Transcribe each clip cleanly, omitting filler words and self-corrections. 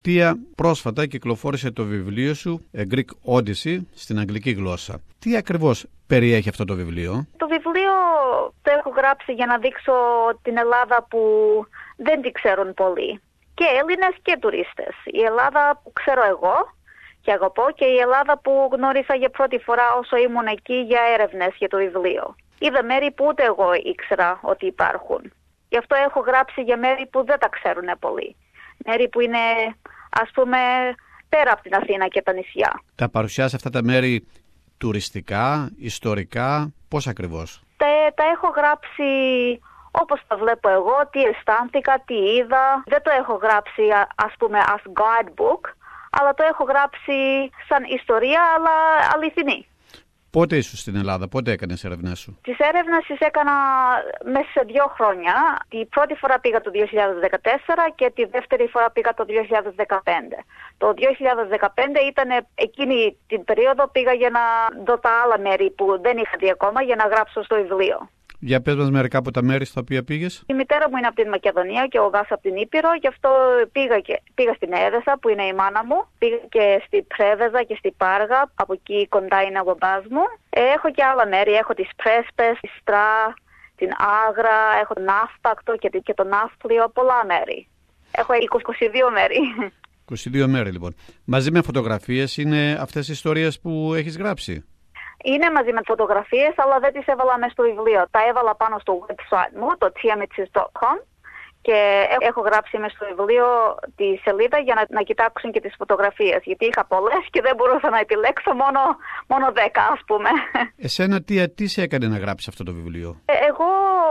Τία, πρόσφατα κυκλοφόρησε το βιβλίο σου A Greek Odyssey στην αγγλική γλώσσα. Τι ακριβώς περιέχει αυτό το βιβλίο? Το βιβλίο το έχω γράψει για να δείξω την Ελλάδα που δεν την ξέρουν πολλοί. Και Έλληνες και τουρίστες. Η Ελλάδα που ξέρω εγώ και αγαπώ και η Ελλάδα που γνώρισα για πρώτη φορά όσο ήμουν εκεί για έρευνες για το βιβλίο. Είδα μέρη που ούτε εγώ ήξερα ότι υπάρχουν. Γι' αυτό έχω γράψει για μέρη που δεν τα ξέρουν πολλοί. Μέρη που είναι, ας πούμε, πέρα από την Αθήνα και τα νησιά. Τα παρουσιάσει αυτά τα μέρη τουριστικά, ιστορικά, πώς ακριβώς? Τα έχω γράψει όπως τα βλέπω εγώ, τι αισθάνθηκα, τι είδα. Δεν το έχω γράψει, ας πούμε, as guidebook, αλλά το έχω γράψει σαν ιστορία, αλλά αληθινή. Πότε ήσουν στην Ελλάδα, πότε έκανες έρευνες σου? Τις έρευνες τις έκανα μέσα σε 2 χρόνια. Τη πρώτη φορά πήγα το 2014 και τη δεύτερη φορά πήγα το 2015. Το 2015 ήταν εκείνη την περίοδο πήγα για να δω τα άλλα μέρη που δεν είχα δει ακόμα για να γράψω στο βιβλίο. Για πες μας μερικά από τα μέρη στα οποία πήγες. Η μητέρα μου είναι από την Μακεδονία και ο γιος από την Ήπειρο, γι' αυτό πήγα στην Έδεσα που είναι η μάνα μου, πήγα και στη Πρέβεζα και στη Πάργα, από εκεί κοντά είναι ο μπαμπάς μου. Έχω και άλλα μέρη, έχω τις Πρέσπες, τη Στρά, την Άγρα, έχω τον Ναύπακτο και το Ναύπλιο, πολλά μέρη. Έχω 22 μέρη. 22 μέρη λοιπόν. Μαζί με φωτογραφίες είναι αυτές οι ιστορίες που έχεις γράψει? Είναι μαζί με φωτογραφίες, αλλά δεν τις έβαλα μέσα στο βιβλίο. Τα έβαλα πάνω στο website μου, το tiamitsis.com, και έχω γράψει μέσα στο βιβλίο τη σελίδα για να κοιτάξουν και τις φωτογραφίες. Γιατί είχα πολλές και δεν μπορούσα να επιλέξω μόνο 10, ας πούμε. Εσένα τι σε έκανε να γράψεις αυτό το βιβλίο? Εγώ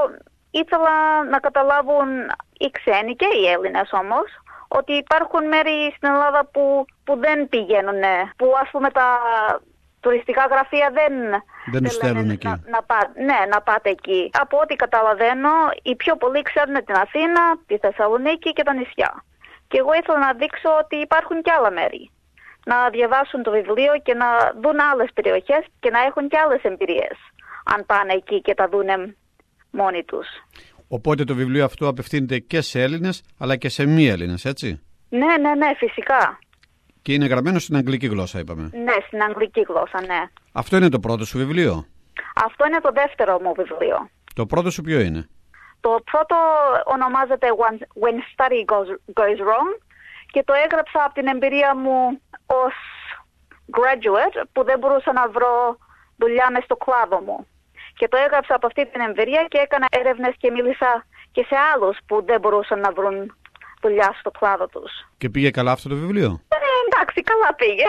ήθελα να καταλάβουν οι ξένοι και οι Έλληνες όμως, ότι υπάρχουν μέρη στην Ελλάδα που δεν πηγαίνουν, που ας πούμε τα τουριστικά γραφεία δεν τους στέλνουν εκεί. Να πάτε εκεί. Από ό,τι καταλαβαίνω, οι πιο πολλοί ξέρουν την Αθήνα, τη Θεσσαλονίκη και τα νησιά. Και εγώ ήθελα να δείξω ότι υπάρχουν και άλλα μέρη. Να διαβάσουν το βιβλίο και να δουν άλλες περιοχές και να έχουν και άλλες εμπειρίες, αν πάνε εκεί και τα δουν μόνοι τους. Οπότε το βιβλίο αυτό απευθύνεται και σε Έλληνες, αλλά και σε μη Έλληνες, έτσι? Ναι, φυσικά. Και είναι γραμμένο στην αγγλική γλώσσα, είπαμε. Ναι, στην αγγλική γλώσσα, ναι. Αυτό είναι το πρώτο σου βιβλίο? Αυτό είναι το δεύτερο μου βιβλίο. Το πρώτο σου ποιο είναι? Το πρώτο ονομάζεται When Study Goes Wrong και το έγραψα από την εμπειρία μου ως graduate που δεν μπορούσα να βρω δουλειά μες στο κλάδο μου. Και το έγραψα από αυτή την εμπειρία και έκανα έρευνες και μίλησα και σε άλλους που δεν μπορούσαν να βρουν δουλειά στο κλάδο τους. Και πήγε καλά αυτό το βιβλίο? Εντάξει, καλά πήγε.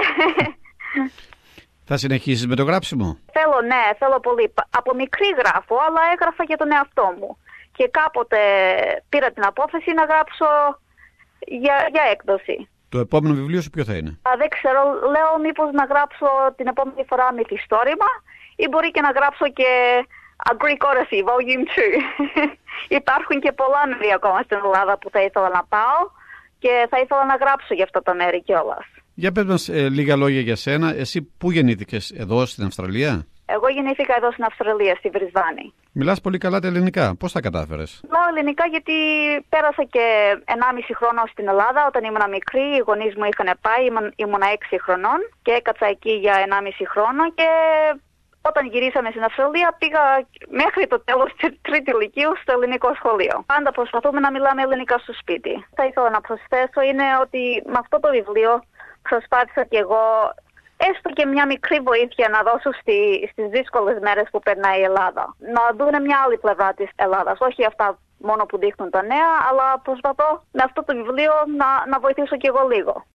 Θα συνεχίσεις με το γράψιμο? Θέλω πολύ. Από μικρή γράφω, αλλά έγραφα για τον εαυτό μου. Και κάποτε πήρα την απόφαση να γράψω για έκδοση. Το επόμενο βιβλίο σου ποιο θα είναι? Δεν ξέρω, λέω μήπως να γράψω την επόμενη φορά μυθιστόρημα ή μπορεί και να γράψω και A Greek Odyssey, Volume 2. Υπάρχουν και πολλά μέρη ακόμα στην Ελλάδα που θα ήθελα να πάω και θα ήθελα να γράψω για αυτά τα μέρη κιόλας. Για πες μας λίγα λόγια για σένα. Εσύ πού γεννήθηκες, εδώ στην Αυστραλία? Εγώ γεννήθηκα εδώ στην Αυστραλία, στη Βρισβάνη. Μιλάς πολύ καλά τα ελληνικά. Πώς τα κατάφερες? Μιλάω ελληνικά γιατί πέρασα και 1,5 χρόνο στην Ελλάδα όταν ήμουν μικρή. Οι γονείς μου είχαν πάει, ήμουν 6 χρονών και έκατσα εκεί για 1,5 χρόνο και όταν γυρίσαμε στην Αυστραλία πήγα μέχρι το τέλος της τρίτη ηλικίου στο ελληνικό σχολείο. Πάντα προσπαθούμε να μιλάμε ελληνικά στο σπίτι. Θα ήθελα να προσθέσω είναι ότι με αυτό το βιβλίο προσπάθησα και εγώ έστω και μια μικρή βοήθεια να δώσω στις δύσκολες μέρες που περνάει η Ελλάδα. Να δουν μια άλλη πλευρά της Ελλάδας, όχι αυτά μόνο που δείχνουν τα νέα, αλλά προσπαθώ με αυτό το βιβλίο να βοηθήσω και εγώ λίγο.